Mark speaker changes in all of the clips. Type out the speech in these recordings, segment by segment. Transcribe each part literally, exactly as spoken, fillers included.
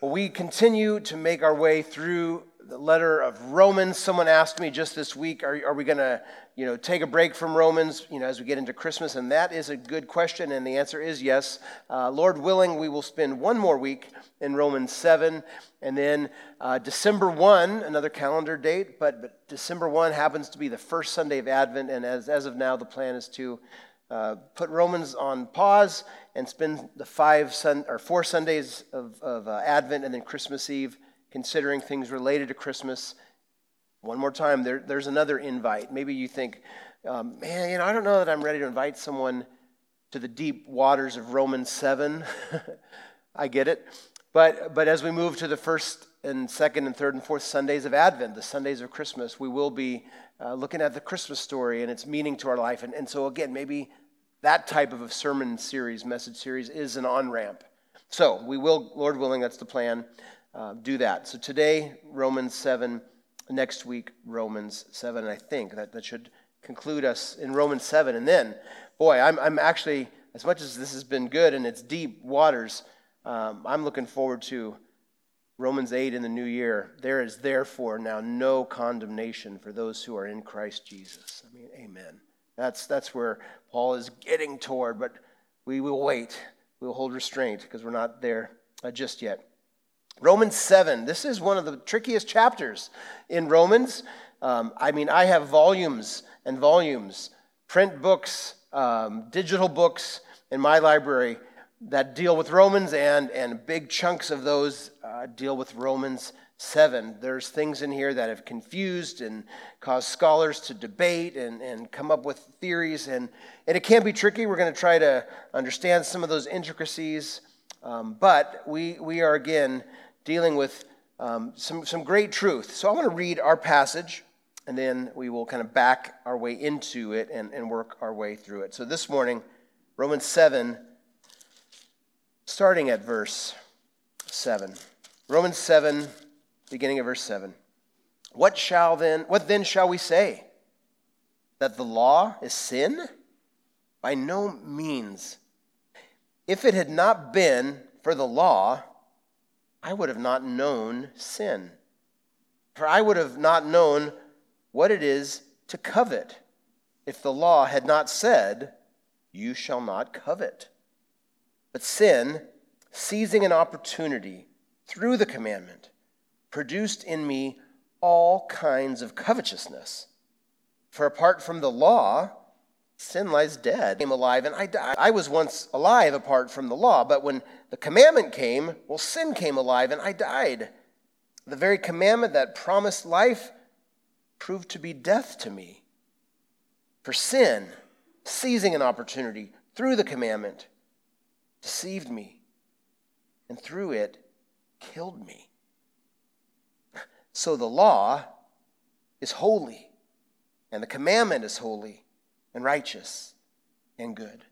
Speaker 1: Well, we continue to make our way through the letter of Romans. Someone asked me just this week, are, are we going to, you know, take a break from Romans, you know, as we get into Christmas? And that is a good question, and the answer is yes. Uh, Lord willing, we will spend one more week in Romans seven, and then uh, December first, another calendar date, but, but December first happens to be the first Sunday of Advent, and as, as of now, the plan is to uh, put Romans on pause and spend the five sun, or four Sundays of, of uh, Advent and then Christmas Eve considering things related to Christmas. One more time, there, there's another invite. Maybe you think, um, man, you know, I don't know that I'm ready to invite someone to the deep waters of Romans seven. I get it. But but as we move to the first and second and third and fourth Sundays of Advent, the Sundays of Christmas, we will be uh, looking at the Christmas story and its meaning to our life. And, and so again, maybe that type of a sermon series, message series, is an on-ramp. So we will, Lord willing, that's the plan, uh, do that. So today, Romans seven. Next week, Romans seven, and I think that, that should conclude us in Romans seven. And then, boy, I'm I'm actually, as much as this has been good and it's deep waters, um, I'm looking forward to Romans eight in the new year. There is therefore now no condemnation for those who are in Christ Jesus. I mean, amen. That's that's where Paul is getting toward, but we will wait. We will hold restraint because we're not there uh, just yet. Romans seven, this is one of the trickiest chapters in Romans. Um, I mean, I have volumes and volumes, print books, um, digital books in my library that deal with Romans, and, and big chunks of those uh, deal with Romans seven. There's things in here that have confused and caused scholars to debate and, and come up with theories, and, and it can be tricky. We're going to try to understand some of those intricacies, um, but we we are, again, dealing with um, some, some great truth. So I want to read our passage, and then we will kind of back our way into it and, and work our way through it. So this morning, Romans seven, starting at verse seven. Romans seven, beginning at verse seven. What shall then, what then shall we say? That the law is sin? By no means. If it had not been for the law, I would have not known sin. For I would have not known what it is to covet if the law had not said, you shall not covet. But sin, seizing an opportunity through the commandment, produced in me all kinds of covetousness. For apart from the law, sin lies dead. I came alive and I died. I was once alive apart from the law, but when the commandment came, well, sin came alive and I died. The very commandment that promised life proved to be death to me. For sin, seizing an opportunity through the commandment, deceived me, and through it killed me. So the law is holy, and the commandment is holy, and righteous, and good.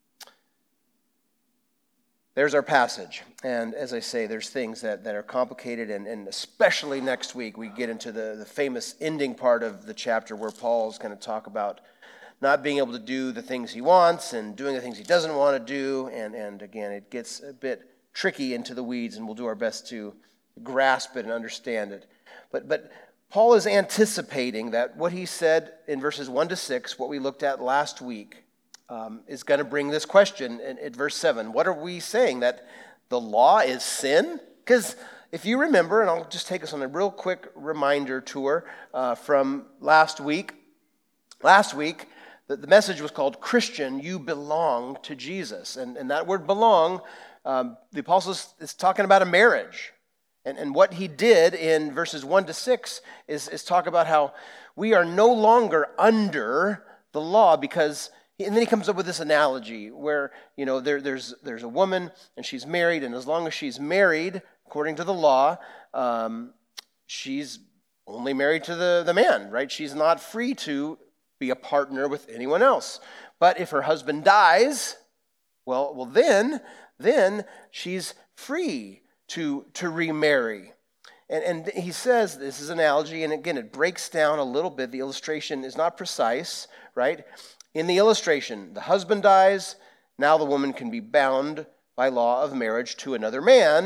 Speaker 1: There's our passage. And as I say, there's things that, that are complicated, and, and especially next week, we get into the, the famous ending part of the chapter where Paul's going to talk about not being able to do the things he wants and doing the things he doesn't want to do. And, and again, it gets a bit tricky into the weeds, and we'll do our best to grasp it and understand it. But but Paul is anticipating that what he said in verses one to six, what we looked at last week, um, is going to bring this question in, in verse seven. What are we saying? That the law is sin? Because if you remember, and I'll just take us on a real quick reminder tour uh, from last week. Last week, the, the message was called, Christian, you belong to Jesus. And, and that word belong, um, the apostle is talking about a marriage. And, and what he did in verses one to six is, is talk about how we are no longer under the law because, and then he comes up with this analogy where, you know, there, there's there's a woman and she's married, and as long as she's married, according to the law, um, she's only married to the, the man, right? She's not free to be a partner with anyone else. But if her husband dies, well, well then, then she's free to, to remarry. And, and he says, this is an analogy, and again, it breaks down a little bit. The illustration is not precise, right? In the illustration, the husband dies, now the woman can be bound by law of marriage to another man,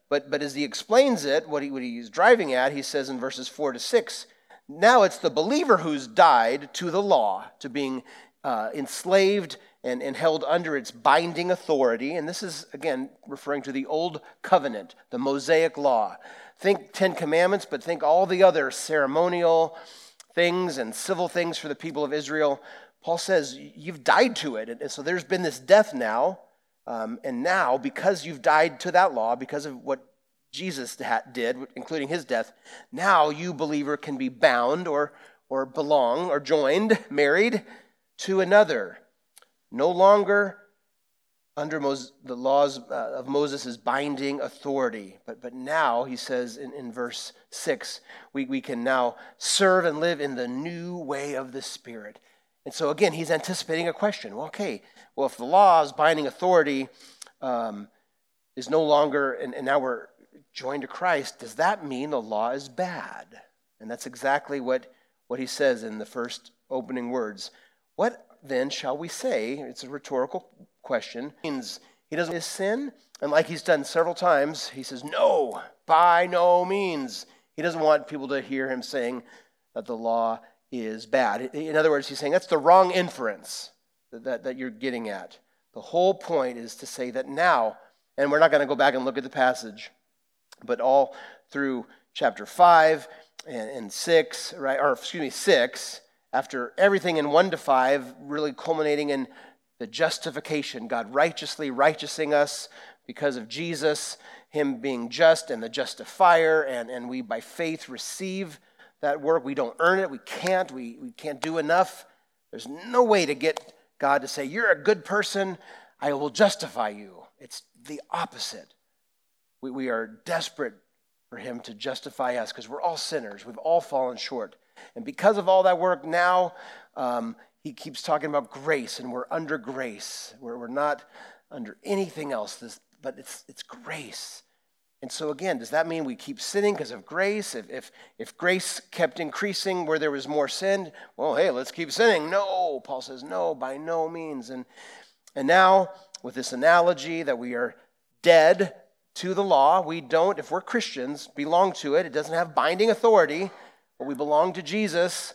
Speaker 1: But but as he explains it, what, he, what he's driving at, he says in verses four to six, now it's the believer who's died to the law, to being uh, enslaved and, and held under its binding authority. And this is, again, referring to the Old Covenant, the Mosaic Law. Think Ten Commandments, but think all the other ceremonial things and civil things for the people of Israel. Paul says, you've died to it. And so there's been this death now. Um, and now, because you've died to that law, because of what Jesus did, including his death, now you, believer, can be bound or, or belong or joined, married to another. No longer under Mos- the laws uh, of Moses' binding authority. But, but now, he says in, in verse six, we, we can now serve and live in the new way of the Spirit. And so again, he's anticipating a question. Well, okay, well, if the law's binding authority um, is no longer, and, and now we're joined to Christ, does that mean the law is bad? And that's exactly what, what he says in the first opening words. What then shall we say? It's a rhetorical question. He doesn't his sin, and like he's done several times, he says, no, by no means. He doesn't want people to hear him saying that the law is bad. In other words, he's saying that's the wrong inference that, that, that you're getting at. The whole point is to say that now, and we're not going to go back and look at the passage, but all through chapter five and, and six, right, or excuse me, six, after everything in one to five, really culminating in the justification, God righteously righteousing us because of Jesus, him being just and the justifier, and, and we by faith receive that work. We don't earn it. We can't. We, we can't do enough. There's no way to get God to say, you're a good person. I will justify you. It's the opposite. We, we are desperate for him to justify us because we're all sinners. We've all fallen short. And because of all that work now, um, he keeps talking about grace, and we're under grace. We're, we're not under anything else, this, but it's it's grace. And so again, does that mean we keep sinning because of grace? If, if if grace kept increasing where there was more sin, well, hey, let's keep sinning. No, Paul says, no, by no means. And, and now, with this analogy that we are dead to the law, we don't, if we're Christians, belong to it. It doesn't have binding authority, but we belong to Jesus.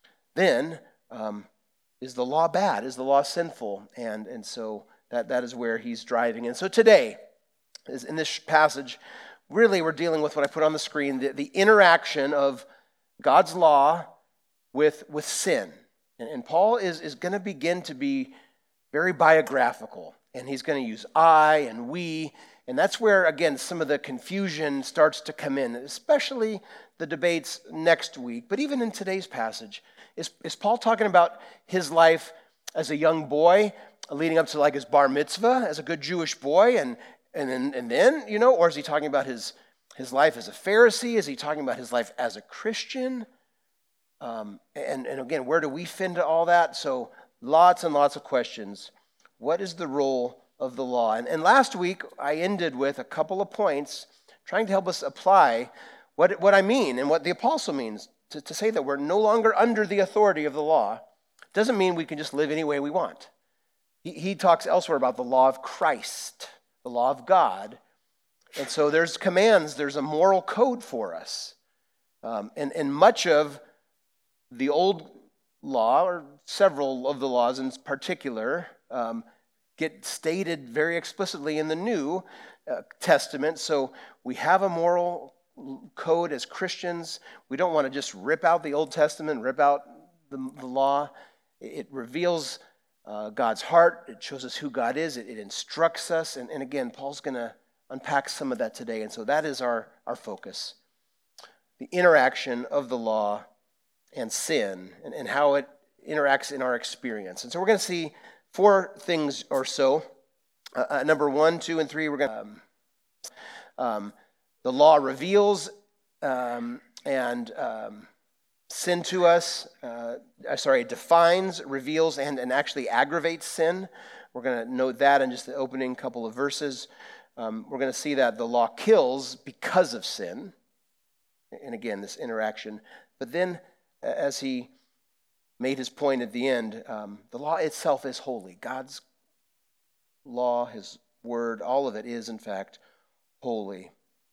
Speaker 1: Then, um, is the law bad? Is the law sinful? And, and so that, that is where he's driving. And so today, is in this passage, really we're dealing with what I put on the screen, the, the interaction of God's law with, with sin. And, and Paul is, is going to begin to be very biographical, and he's going to use I and we, and that's where, again, some of the confusion starts to come in, especially the debates next week. But even in today's passage, is, is Paul talking about his life as a young boy, leading up to like his bar mitzvah as a good Jewish boy, and And then, and then, you know, or is he talking about his, his life as a Pharisee? Is he talking about his life as a Christian? Um, and, and again, where do we fit into all that? So lots and lots of questions. What is the role of the law? And, and last week, I ended with a couple of points trying to help us apply what, what I mean and what the apostle means. To, to say that we're no longer under the authority of the law doesn't mean we can just live any way we want. He, he talks elsewhere about the law of Christ, the law of God. And so there's commands, there's a moral code for us. Um, and, and much of the old law, or several of the laws in particular, um, get stated very explicitly in the New uh, Testament. So we have a moral code as Christians. We don't want to just rip out the Old Testament, rip out the, the law. It, it reveals Uh, God's heart. It shows us who God is. It, it instructs us. And, and again, Paul's going to unpack some of that today. And so that is our, our focus. The interaction of the law and sin, and, and how it interacts in our experience. And so we're going to see four things or so. Uh, uh, number one, two, and three, we're going to... Um, um, the law reveals um, and... Um, sin to us, uh, sorry, defines, reveals, and, and actually aggravates sin. We're going to note that in just the opening couple of verses. Um, we're going to see that the law kills because of sin. And again, this interaction. But then, as he made his point at the end, um, the law itself is holy. God's law, his word, all of it is, in fact, holy.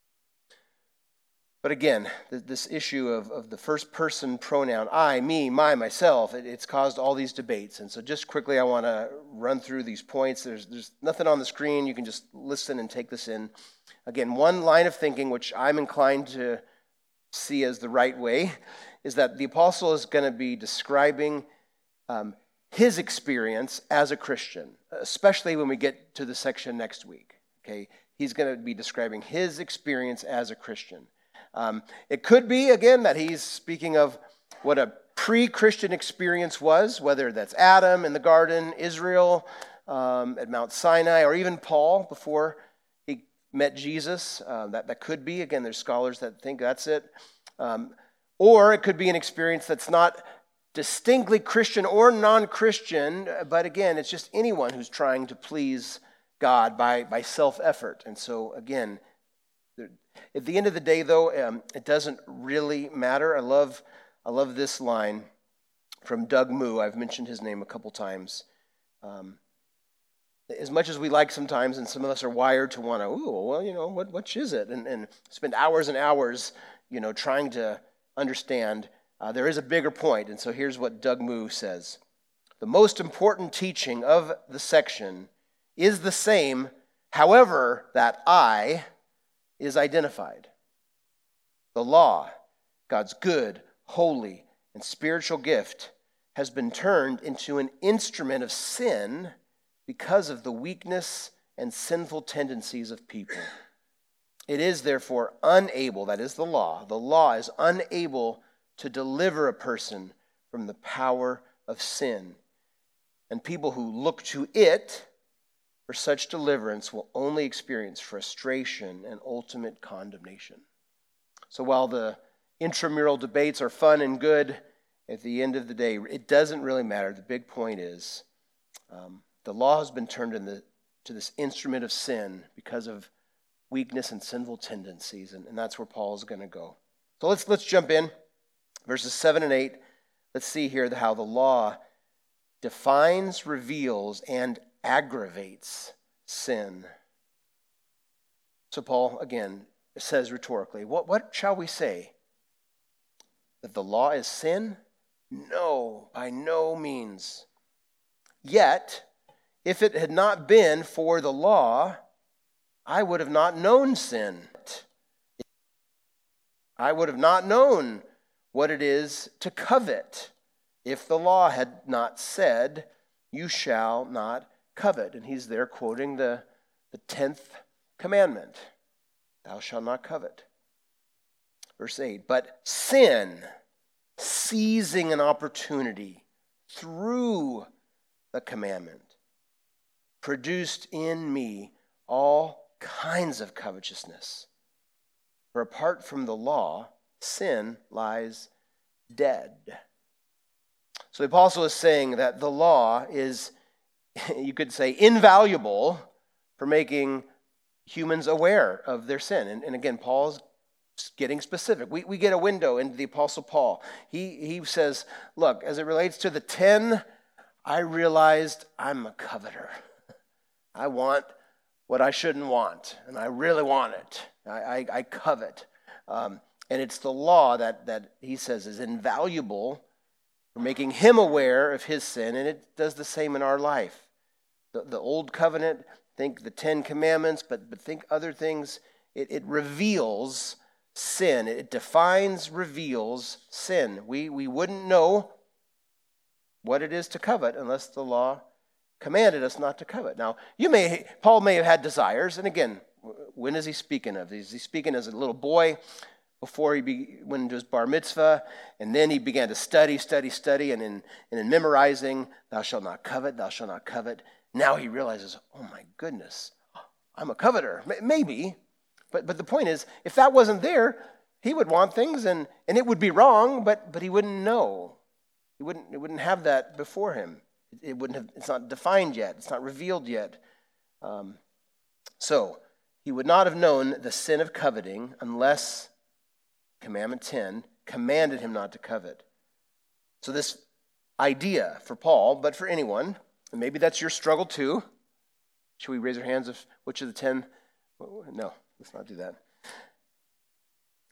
Speaker 1: But again, th- this issue of, of the first person pronoun, I, me, my, myself, it, it's caused all these debates. And so just quickly, I want to run through these points. There's, there's nothing on the screen. You can just listen and take this in. Again, one line of thinking, which I'm inclined to see as the right way, is that the apostle is going to be describing um, his experience as a Christian, especially when we get to the section next week. Okay, he's going to be describing his experience as a Christian. Um, it could be, again, that he's speaking of what a pre-Christian experience was, whether that's Adam in the garden, Israel um, at Mount Sinai, or even Paul before he met Jesus. Uh, that, that could be. Again, there's scholars that think that's it. Um, or it could be an experience that's not distinctly Christian or non-Christian, but again, it's just anyone who's trying to please God by, by self-effort. And so, again, at the end of the day, though, um, it doesn't really matter. I love, I love this line from Doug Moo. I've mentioned his name a couple times. Um, as much as we like sometimes, and some of us are wired to want to, ooh, well, you know, what, which is it? And, and spend hours and hours, you know, trying to understand. Uh, there is a bigger point, and so here's what Doug Moo says. The most important teaching of the section is the same, however, that I is identified. The law, God's good, holy, and spiritual gift, has been turned into an instrument of sin because of the weakness and sinful tendencies of people. It is therefore unable, that is the law, the law is unable to deliver a person from the power of sin. And people who look to it for such deliverance will only experience frustration and ultimate condemnation. So while the intramural debates are fun and good, at the end of the day, it doesn't really matter. The big point is um, the law has been turned into to this instrument of sin because of weakness and sinful tendencies, and, and that's where Paul is going to go. So let's let's jump in. Verses seven and eight, let's see here how the law defines, reveals, and aggravates sin. So Paul, again, says rhetorically, what, what shall we say? That the law is sin? No, by no means. Yet, if it had not been for the law, I would have not known sin. I would have not known what it is to covet if the law had not said, you shall not covet. And he's there quoting the, the tenth commandment, thou shalt not covet. Verse eight, but sin, seizing an opportunity through the commandment, produced in me all kinds of covetousness. For apart from the law, sin lies dead. So the apostle is saying that the law is, you could say, invaluable for making humans aware of their sin. And, and again, Paul's getting specific. We, we get a window into the apostle Paul. He, he says, look, as it relates to the ten, I realized I'm a coveter. I want what I shouldn't want, and I really want it. I, I, I covet. Um, and it's the law that, that he says is invaluable for making him aware of his sin, and it does the same in our life. The, the old covenant, think the Ten Commandments, but, but think other things. It, it reveals sin. It defines, reveals sin. We, we wouldn't know what it is to covet unless the law commanded us not to covet. Now, you may Paul may have had desires, and again, when is he speaking of? Is he speaking as a little boy before he be, went into his bar mitzvah, and then he began to study, study, study, and in, and in memorizing, thou shalt not covet, thou shalt not covet. Now he realizes, oh my goodness, I'm a coveter. Maybe, but but the point is, if that wasn't there, he would want things, and, and it would be wrong, but but he wouldn't know. He wouldn't he wouldn't have that before him. It wouldn't have. It's not defined yet. It's not revealed yet. Um, so he would not have known the sin of coveting unless Commandment ten commanded him not to covet. So this idea for Paul, but for anyone, and maybe that's your struggle too. Should we raise our hands of which of the ten? No, let's not do that.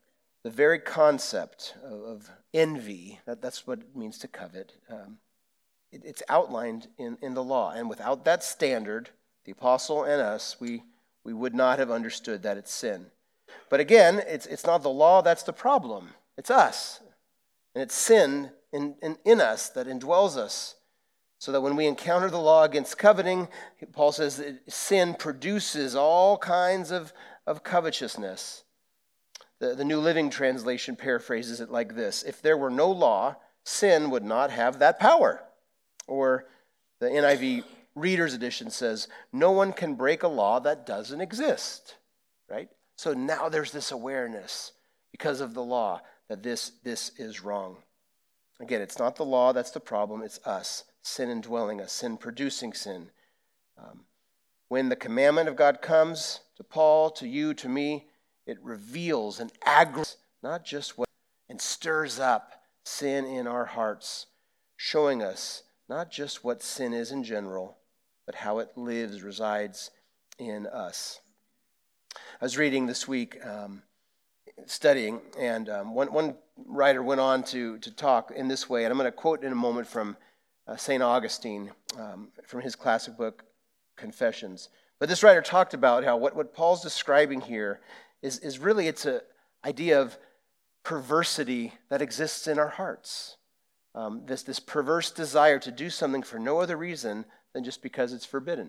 Speaker 1: the very concept of, of envy, that, that's what it means to covet, um, it, it's outlined in, in the law. And without that standard, the apostle and us, we, we would not have understood that it's sin. But again, it's, it's not the law that's the problem. It's us. And it's sin in, in, in us that indwells us. So that when we encounter the law against coveting, Paul says that sin produces all kinds of, of covetousness. The, the New Living Translation paraphrases it like this: if there were no law, sin would not have that power. Or the N I V Reader's Edition says, no one can break a law that doesn't exist. Right? So now there's this awareness because of the law that this, this is wrong. Again, it's not the law that's the problem, it's us. Sin indwelling us, sin producing sin. Um, when the commandment of God comes to Paul, to you, to me, it reveals and aggravates, not just what, and stirs up sin in our hearts, showing us not just what sin is in general, but how it lives, resides in us. I was reading this week, um, studying, and um, one, one writer went on to, to talk in this way, and I'm going to quote in a moment from Uh, Saint Augustine, um, from his classic book, Confessions. But this writer talked about how what, what Paul's describing here is, is really, it's an idea of perversity that exists in our hearts. Um, this, this perverse desire to do something for no other reason than just because it's forbidden.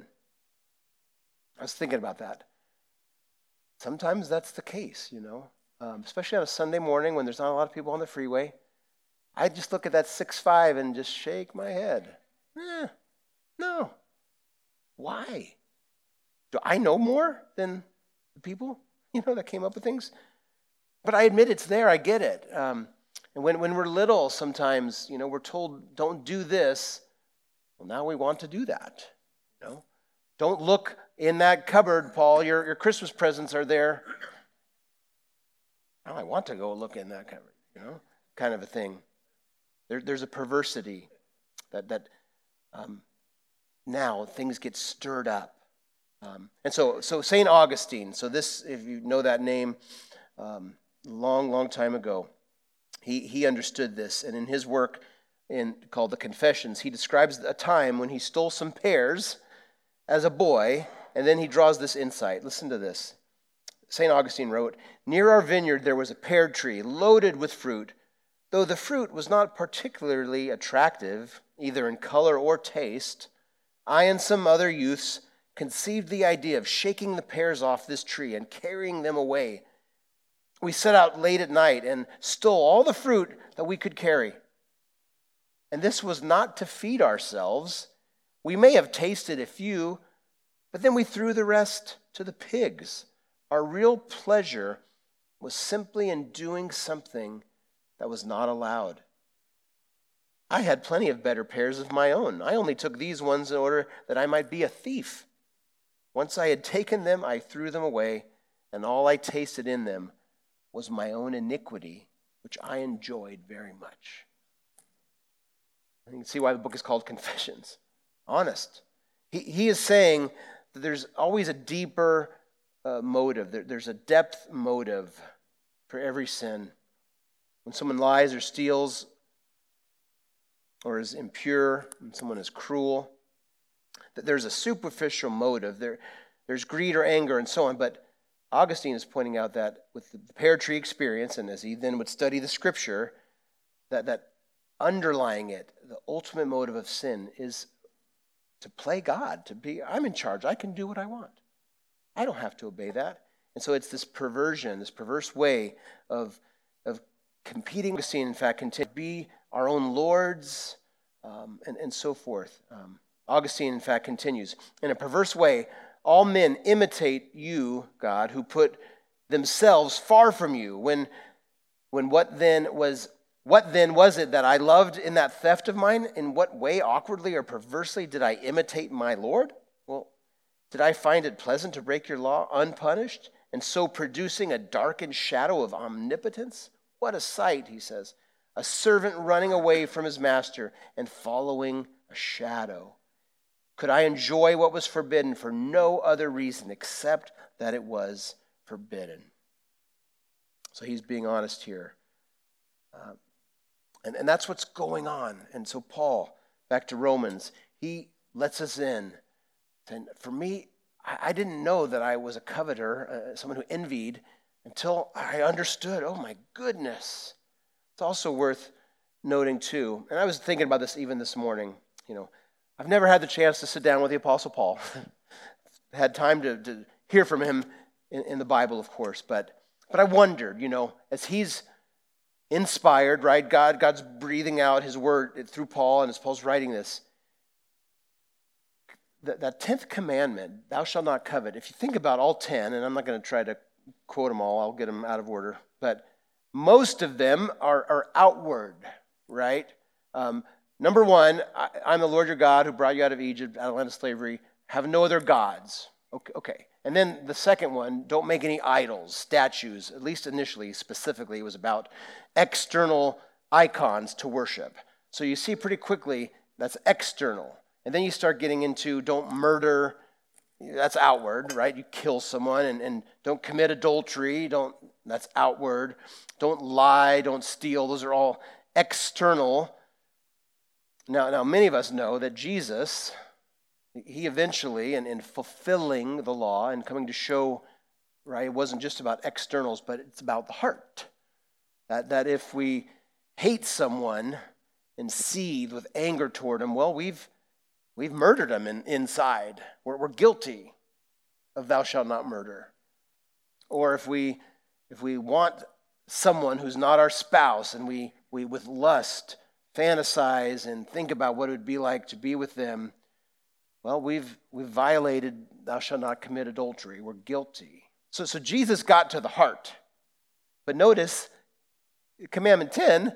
Speaker 1: I was thinking about that. Sometimes that's the case, you know, um, especially on a Sunday morning when there's not a lot of people on the freeway. I just look at that six five and just shake my head. Eh, no. Why? Do I know more than the people, you know, that came up with things? But I admit it's there. I get it. Um, and when, when we're little, sometimes, you know, we're told, don't do this. Well, now we want to do that. You know, don't look in that cupboard, Paul. Your, your Christmas presents are there. Now I want to go look in that cupboard, you know, kind of a thing. There, there's a perversity that that um, now things get stirred up. Um, and so so Saint Augustine, so this, if you know that name, um, long, long time ago, he, he understood this. And in his work in called The Confessions, he describes a time when he stole some pears as a boy, and then he draws this insight. Listen to this. Saint Augustine wrote, "Near our vineyard there was a pear tree loaded with fruit. Though the fruit was not particularly attractive, either in color or taste, I and some other youths conceived the idea of shaking the pears off this tree and carrying them away. We set out late at night and stole all the fruit that we could carry. And this was not to feed ourselves. We may have tasted a few, but then we threw the rest to the pigs. Our real pleasure was simply in doing something that was not allowed. I had plenty of better pears of my own. I only took these ones in order that I might be a thief. Once I had taken them, I threw them away, and all I tasted in them was my own iniquity, which I enjoyed very much." You can see why the book is called Confessions. Honest. He, he is saying that there's always a deeper uh, motive. There, there's a depth motive for every sin. When someone lies or steals or is impure, when someone is cruel, that there's a superficial motive. There, there's greed or anger and so on. But Augustine is pointing out that with the pear tree experience, and as he then would study the scripture, that, that underlying it, the ultimate motive of sin is to play God, to be, I'm in charge. I can do what I want. I don't have to obey that. And so it's this perversion, this perverse way of, of competing. Augustine, in fact, continue to be our own lords, um, and, and so forth. Um, Augustine, in fact, continues, "In a perverse way, all men imitate you, God, who put themselves far from you. When, when what then was, what then was it that I loved in that theft of mine? In what way, awkwardly or perversely, did I imitate my Lord? Well, did I find it pleasant to break your law unpunished, and so producing a darkened shadow of omnipotence? What a sight," he says, "a servant running away from his master and following a shadow. Could I enjoy what was forbidden for no other reason except that it was forbidden?" So he's being honest here. Uh, and, and that's what's going on. And so Paul, back to Romans, he lets us in. And for me, I, I didn't know that I was a coveter, uh, someone who envied, until I understood, oh my goodness. It's also worth noting too, and I was thinking about this even this morning, you know, I've never had the chance to sit down with the Apostle Paul. Had time to, to hear from him in, in the Bible, of course, but but I wondered, you know, as he's inspired, right? God, God's breathing out his word through Paul, and as Paul's writing this, that, that tenth commandment, thou shalt not covet, if you think about all ten, and I'm not going to try to quote them all, I'll get them out of order, but most of them are, are outward, right? Um, number one, I, I'm the Lord your God who brought you out of Egypt, out of the land of slavery. Have no other gods. Okay, okay. And then the second one, don't make any idols, statues. At least initially, specifically, it was about external icons to worship. So you see pretty quickly that's external. And then you start getting into don't murder. That's outward, right? You kill someone, and, and don't commit adultery. Don't. That's outward. Don't lie. Don't steal. Those are all external. Now, now many of us know that Jesus, he eventually, and in fulfilling the law and coming to show, right, it wasn't just about externals, but it's about the heart. That, that if we hate someone and seethe with anger toward him, well, we've we've murdered him in, inside. We're, we're guilty of thou shalt not murder. Or if we if we want someone who's not our spouse, and we, we with lust fantasize and think about what it would be like to be with them, well, we've we've violated thou shalt not commit adultery. We're guilty. So, so Jesus got to the heart. But notice, commandment ten,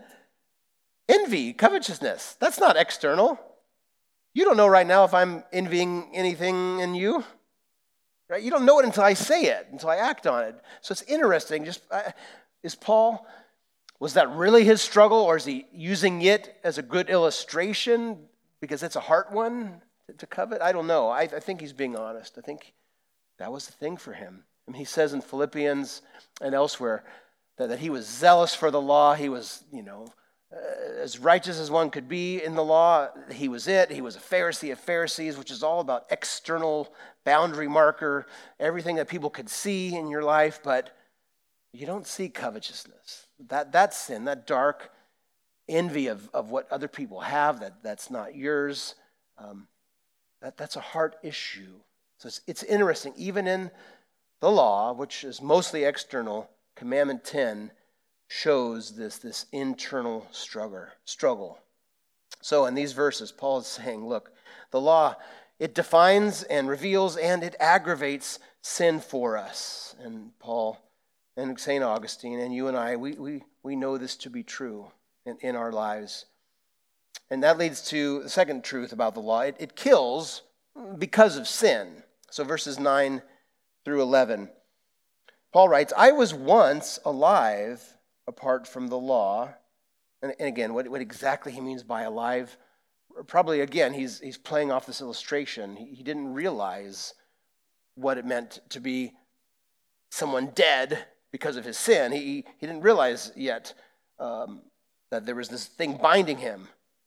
Speaker 1: envy, covetousness. That's not external. You don't know right now if I'm envying anything in you. Right? You don't know it until I say it, until I act on it. So it's interesting. Just uh, is Paul, was that really his struggle, or is he using it as a good illustration because it's a heart one to, to covet? I don't know. I, I think he's being honest. I think that was the thing for him. I mean, he says in Philippians and elsewhere that, that he was zealous for the law. He was, you know, uh, as righteous as one could be in the law. He was it. He was a Pharisee of Pharisees, which is all about external boundary marker, everything that people could see in your life, but you don't see covetousness. That that's sin, that dark envy of, of what other people have, that, that's not yours. Um, that, that's a heart issue. So it's, it's interesting, even in the law, which is mostly external, Commandment ten shows this, this internal struggle, struggle. So in these verses, Paul is saying, look, the law, it defines and reveals and it aggravates sin for us. And Paul and Saint Augustine and you and I, we we, we know this to be true in, in our lives. And that leads to the second truth about the law. It, it kills because of sin. So verses nine through eleven, Paul writes, I was once alive apart from the law. And, and again, what, what exactly he means by alive, probably, again, he's he's playing off this illustration. He, he didn't realize what it meant to be someone dead because of his sin. He, he didn't realize yet um, that there was this thing binding him,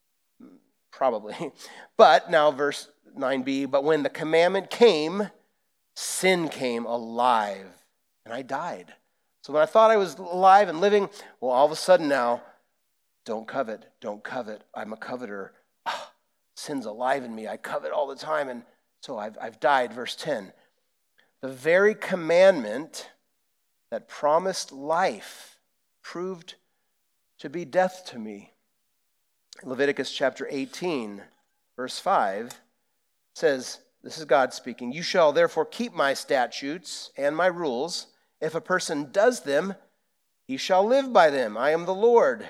Speaker 1: probably. But now verse nine b, but when the commandment came, sin came alive, and I died. So when I thought I was alive and living, well, all of a sudden now, don't covet, don't covet. I'm a coveter. Ah, sin's alive in me. I covet all the time, and so I've, I've died. Verse ten, the very commandment that promised life proved to be death to me. Leviticus chapter eighteen, verse five says, this is God speaking, you shall therefore keep my statutes and my rules. If a person does them, he shall live by them. I am the Lord.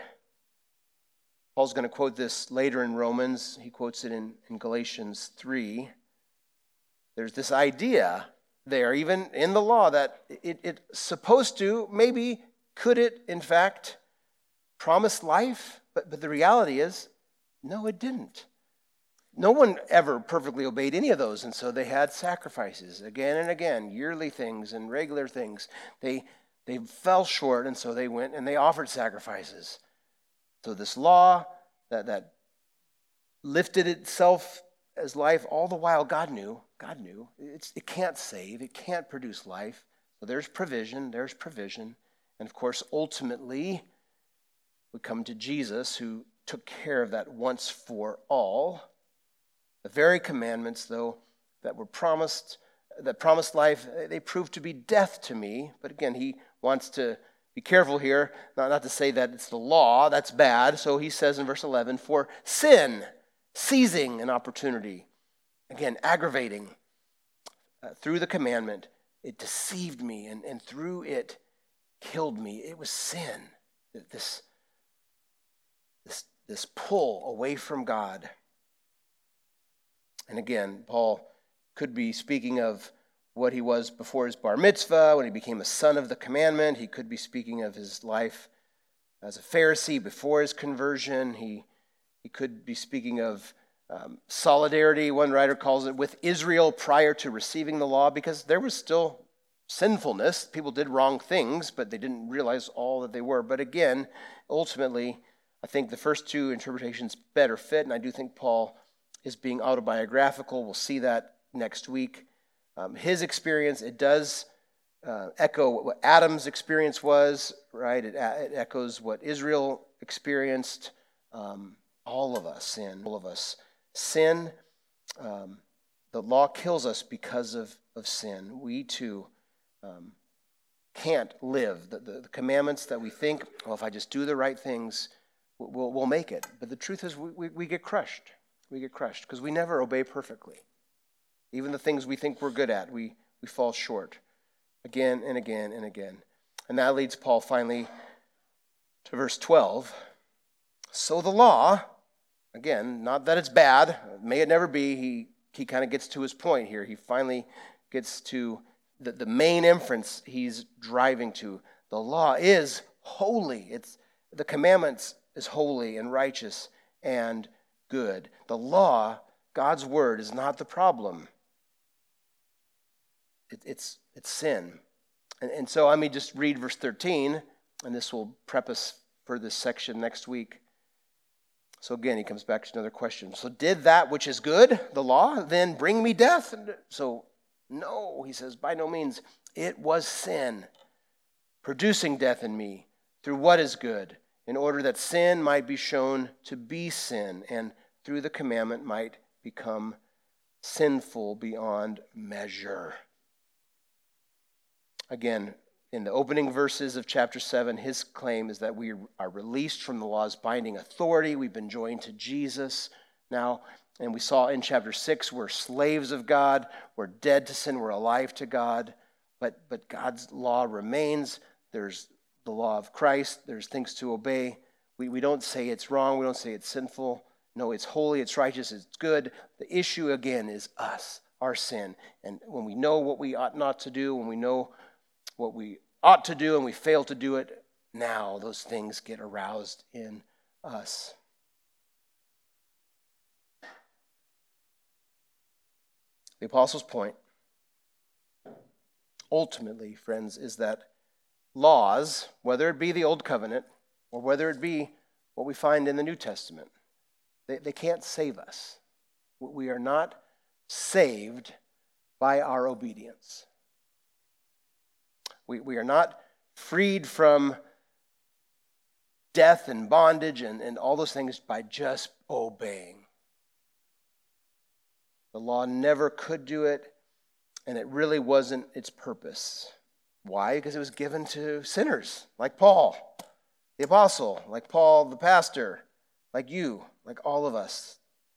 Speaker 1: Paul's going to quote this later in Romans. He quotes it in, in Galatians three. There's this idea there, even in the law, that it, it's supposed to, maybe, could it, in fact, promise life? But, but the reality is, no, it didn't. No one ever perfectly obeyed any of those, and so they had sacrifices again and again, yearly things and regular things. They They fell short, and so they went and they offered sacrifices. So this law that, that lifted itself as life, all the while God knew, God knew, it's, it can't save, it can't produce life. So there's provision, there's provision. And of course, ultimately, we come to Jesus, who took care of that once for all. The very commandments, though, that were promised, that promised life, they proved to be death to me. But again, he wants to be careful here, not, not to say that it's the law, that's bad. So he says in verse eleven, for sin, seizing an opportunity, again, aggravating, uh, through the commandment, it deceived me, and, and through it killed me. It was sin, this, this, this pull away from God. And again, Paul could be speaking of what he was before his bar mitzvah, when he became a son of the commandment. He could be speaking of his life as a Pharisee before his conversion. He, he could be speaking of um, solidarity, one writer calls it, with Israel prior to receiving the law, because there was still sinfulness. People did wrong things, but they didn't realize all that they were. But again, ultimately, I think the first two interpretations better fit, and I do think Paul is being autobiographical. We'll see that next week. Um, his experience, it does uh, echo what Adam's experience was, right? It, it echoes what Israel experienced. Um, all of us sin, all of us sin. Um, the law kills us because of, of sin. We too um, can't live. The, the, the commandments that we think, well, if I just do the right things, we'll, we'll make it. But the truth is we, we, we get crushed. We get crushed because we never obey perfectly. Even the things we think we're good at, we, we fall short again and again and again. And that leads Paul finally to verse twelve. So the law, again, not that it's bad, may it never be, he, he kind of gets to his point here. He finally gets to the, the main inference he's driving to. The law is holy. It's the commandments is holy and righteous and good. The law, God's word, is not the problem. It, it's it's sin. And, and so let me just read verse thirteen, and this will prep us for this section next week. So again, he comes back to another question. So did that which is good, the law, then bring me death? And so no, he says, by no means. It was sin, producing death in me through what is good, in order that sin might be shown to be sin, and through the commandment might become sinful beyond measure. Again, in the opening verses of chapter seven, his claim is that we are released from the law's binding authority. We've been joined to Jesus now. And we saw in chapter six, we're slaves of God. We're dead to sin. We're alive to God. But, but God's law remains. There's the law of Christ. There's things to obey. We, we don't say it's wrong. We don't say it's sinful. No, it's holy, it's righteous, it's good. The issue, again, is us, our sin. And when we know what we ought not to do, when we know what we ought to do and we fail to do it, now those things get aroused in us. The apostle's point, ultimately, friends, is that laws, whether it be the Old Covenant or whether it be what we find in the New Testament, they, they can't save us. We are not saved by our obedience. We, we are not freed from death and bondage and, and all those things by just obeying. The law never could do it, and it really wasn't its purpose. Why? Because it was given to sinners like Paul, the apostle, like Paul, the pastor, like you, like all of us.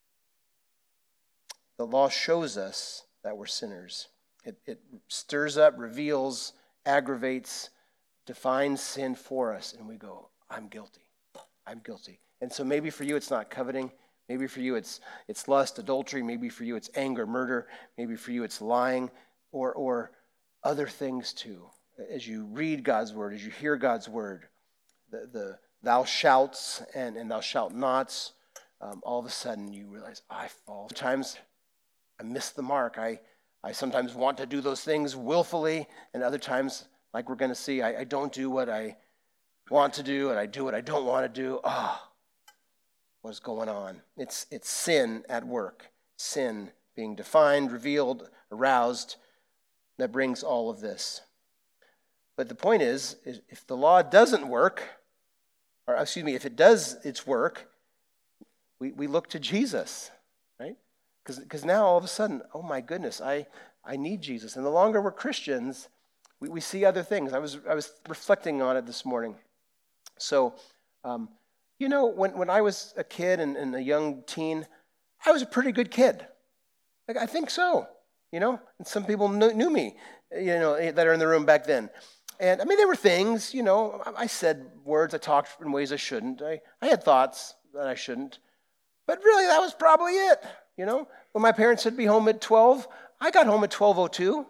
Speaker 1: The law shows us that we're sinners. It, it stirs up, reveals, aggravates, defines sin for us, and we go, I'm guilty. I'm guilty. And so maybe for you it's not coveting. Maybe for you it's it's lust, adultery. Maybe for you it's anger, murder. Maybe for you it's lying or or other things too. As you read God's word, as you hear God's word, the, the thou shalt and, and thou shalt nots, um, all of a sudden you realize, I fall. Sometimes I miss the mark. I, I sometimes want to do those things willfully, and other times like we're going to see. I, I don't do what I want to do, and I do what I don't want to do. Ah, oh, what's going on? It's it's sin at work. Sin being defined, revealed, aroused, that brings all of this. But the point is, is if the law doesn't work, or excuse me, if it does its work, we, we look to Jesus, right? Because now all of a sudden, oh my goodness, I, I need Jesus. And the longer we're Christians, we, we see other things. I was I was reflecting on it this morning. So, um, you know, when, when I was a kid and, and a young teen, I was a pretty good kid. Like, I think so, you know. And some people knew, knew me, you know, that are in the room back then. And, I mean, there were things, you know, I said words, I talked in ways I shouldn't. I, I had thoughts that I shouldn't. But really, that was probably it, you know. When my parents said be home at twelve, I got home at twelve oh two.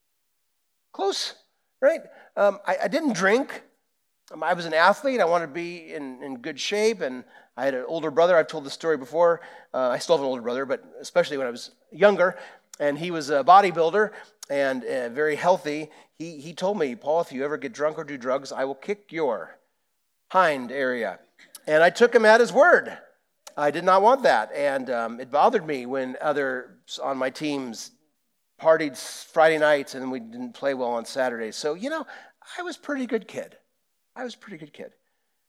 Speaker 1: Close, right? Um, I, I didn't drink. Um, I was an athlete. I wanted to be in, in good shape, and I had an older brother. I've told this story before. Uh, I still have an older brother, but especially when I was younger, and he was a bodybuilder and uh, very healthy. He he told me, Paul, if you ever get drunk or do drugs, I will kick your hind area. And I took him at his word. I did not want that, and um, it bothered me when others on my teams partied Friday nights and we didn't play well on Saturdays. So, you know, I was a pretty good kid. I was a pretty good kid.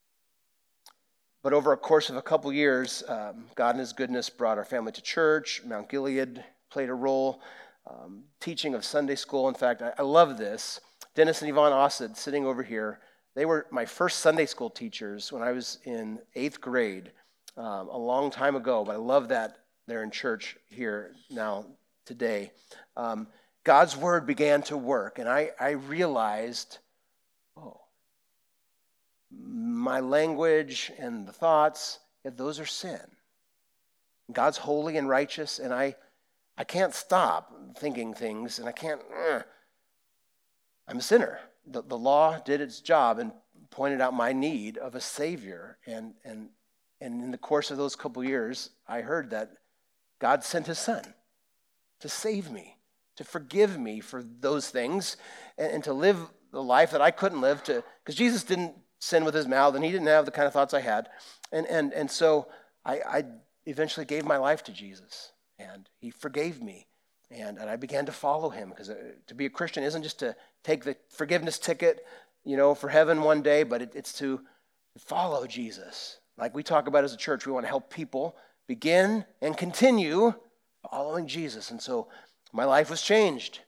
Speaker 1: But over a course of a couple years, um, God in his goodness brought our family to church. Mount Gilead played a role. Um, teaching of Sunday school. In fact, I, I love this. Dennis and Yvonne Ossett, sitting over here, they were my first Sunday school teachers when I was in eighth grade um, a long time ago. But I love that they're in church here now today. Um, God's word began to work, and I, I realized, oh, my language and the thoughts, yeah, those are sin. God's holy and righteous, and I, I can't stop thinking things, and I can't, uh, I'm a sinner. The, the law did its job and pointed out my need of a Savior, and, and, and in the course of those couple years, I heard that God sent his Son to save me, to forgive me for those things, and, and to live the life that I couldn't live, to because Jesus didn't sin with his mouth, and he didn't have the kind of thoughts I had. And and and so I, I eventually gave my life to Jesus, and he forgave me. And, and I began to follow him, because to be a Christian isn't just to take the forgiveness ticket, you know, for heaven one day, but it, it's to follow Jesus. Like we talk about as a church, we want to help people begin and continue following Jesus. And so my life was changed.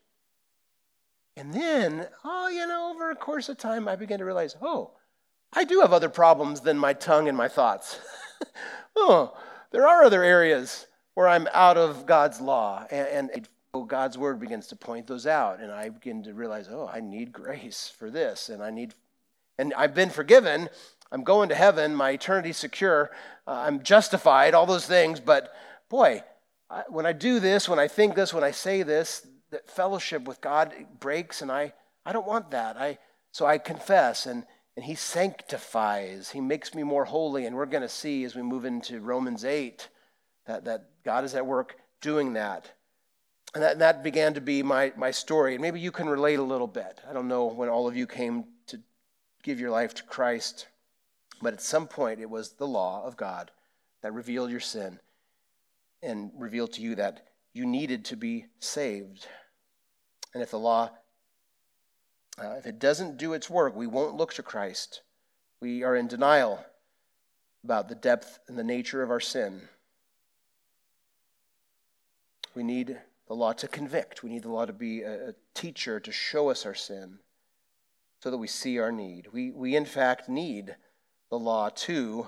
Speaker 1: And then, oh, you know, over a course of time, I began to realize, oh, I do have other problems than my tongue and my thoughts. oh, there are other areas where I'm out of God's law. And, and God's word begins to point those out. And I begin to realize, oh, I need grace for this. And I need, and I've been forgiven. I'm going to heaven. My eternity's secure. Uh, I'm justified, all those things. But boy, I, when I do this, when I think this, when I say this, that fellowship with God breaks. And I, I don't want that. I So I confess, and And he sanctifies. He makes me more holy. And we're going to see as we move into Romans eight that, that God is at work doing that. And that, that began to be my, my story. And maybe you can relate a little bit. I don't know when all of you came to give your life to Christ. But at some point, it was the law of God that revealed your sin and revealed to you that you needed to be saved. And if the law Uh, if it doesn't do its work, we won't look to Christ. We are in denial about the depth and the nature of our sin. We need the law to convict. We need the law to be a, a teacher to show us our sin so that we see our need. We, we in fact, need the law to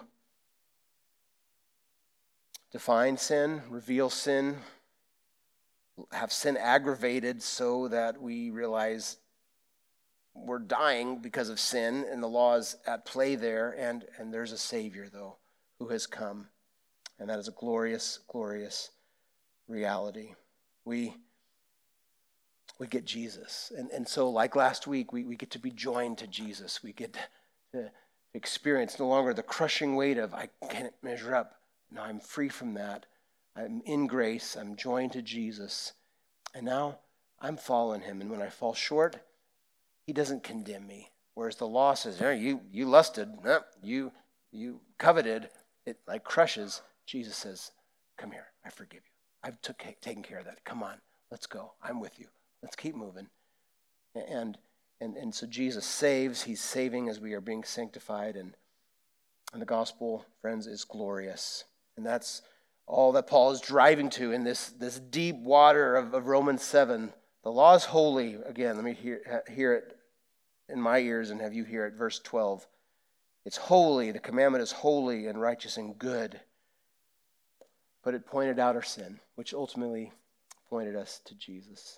Speaker 1: define sin, reveal sin, have sin aggravated so that we realize we're dying because of sin, and the law is at play there, and, and there's a Savior, though, who has come. And that is a glorious, glorious reality. We we get Jesus. And, and so, like last week, we, we get to be joined to Jesus. We get to experience no longer the crushing weight of, I can't measure up. No, I'm free from that. I'm in grace. I'm joined to Jesus. And now I'm following him. And when I fall short, he doesn't condemn me. Whereas the law says, yeah, you, you lusted, no, you, you coveted, it like crushes. Jesus says, come here, I forgive you. I've took, taken care of that. Come on, let's go. I'm with you. Let's keep moving. And and and so Jesus saves. He's saving as we are being sanctified. And, and the gospel, friends, is glorious. And that's all that Paul is driving to in this, this deep water of, of Romans seven. The law is holy. Again, let me hear, hear it in my ears and have you hear it. Verse twelve. It's holy. The commandment is holy and righteous and good. But it pointed out our sin, which ultimately pointed us to Jesus.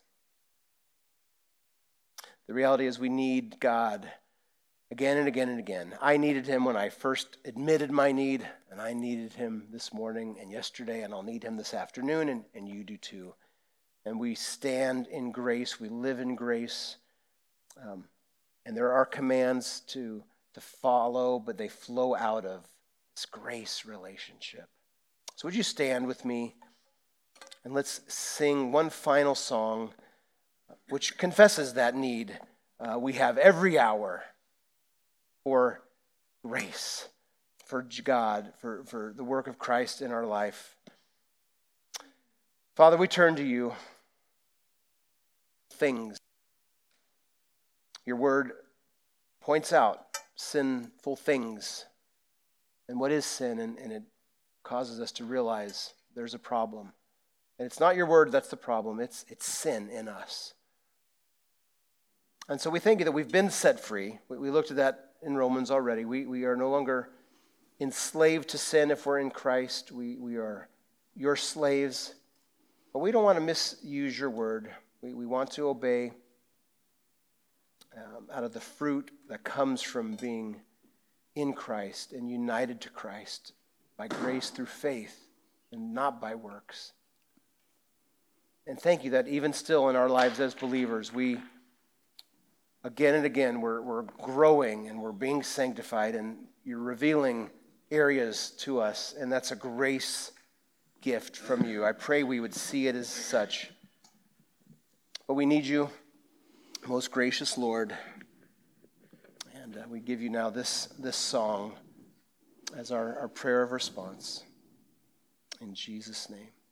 Speaker 1: The reality is we need God again and again and again. I needed him when I first admitted my need, and I needed him this morning and yesterday, and I'll need him this afternoon, and, and you do too. And we stand in grace. We live in grace. Um, and there are commands to, to follow, but they flow out of this grace relationship. So would you stand with me, and let's sing one final song which confesses that need uh, we have every hour for grace, for God, for, for the work of Christ in our life. Father, we turn to you. Things. Your word points out sinful things. And what is sin? And, and it causes us to realize there's a problem. And it's not your word that's the problem. It's, it's sin in us. And so we thank you that we've been set free. We, we looked at that in Romans already. We, we are no longer enslaved to sin if we're in Christ. We, we are your slaves. But we don't want to misuse your word. We, we want to obey um, out of the fruit that comes from being in Christ and united to Christ by grace through faith and not by works. And thank you that even still in our lives as believers, we, again and again, we're, we're growing and we're being sanctified, and you're revealing areas to us, and that's a grace gift from you. I pray we would see it as such. But we need you, most gracious Lord, and uh, we give you now this, this song as our, our prayer of response. In Jesus' name.